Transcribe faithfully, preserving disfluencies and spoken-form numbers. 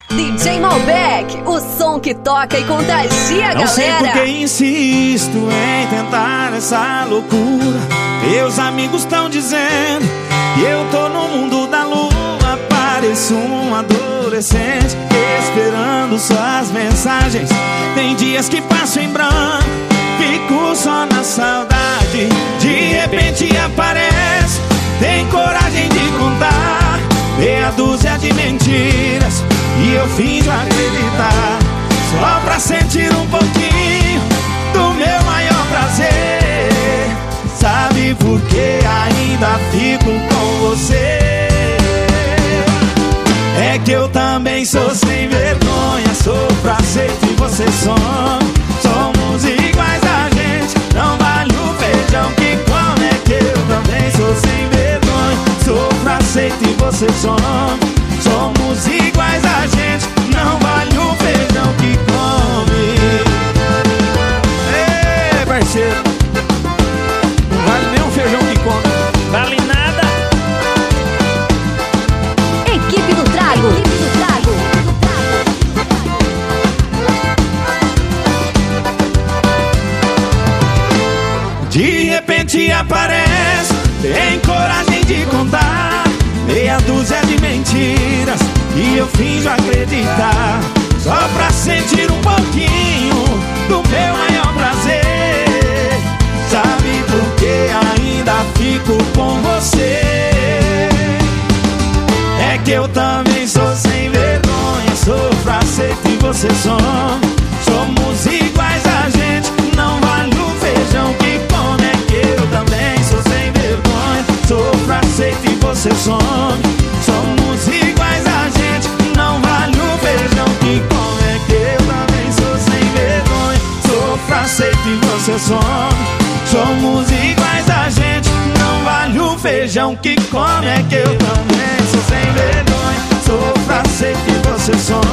D J Malbec, o som que toca e contagia a galera. Não sei porque insisto em tentar essa loucura. Meus amigos estão dizendo que eu tô no mundo da lua. Pareço um adolescente esperando suas mensagens. Tem dias que passo em branco, fico só na saudade. De repente aparece, tem coragem de contar meia dúzia de mentiras e eu finjo acreditar, só pra sentir um pouquinho do meu maior prazer. Sabe por que ainda fico com você? É que eu também sou sem vergonha, sofro, aceito e você some. Somos iguais a gente, não vale o feijão que come. É que eu também sou sem vergonha, sofro, aceito e você some. Somos iguais a gente, não vale o feijão que come. Ei, parceiro, não vale nem o feijão que come. Vale nada. Equipe do Trago. Equipe do Trago. De repente aparece, tem coragem de contar meia dúzia de mentiras e eu finjo acreditar, só pra sentir um pouquinho do meu maior prazer. Sabe por que ainda fico com você? É que eu também sou sem vergonha, sofro, aceito e você some. Somos iguais a gente, não vale o feijão que come. É que eu também sou sem vergonha, sofro, aceito e você some. Somos iguais a gente, não vale o feijão que come. É que eu também sou sem vergonha, sofro, aceito e você some. Somos iguais a gente, não vale o feijão que come. É que eu também sou sem vergonha, sofro, aceito e você some.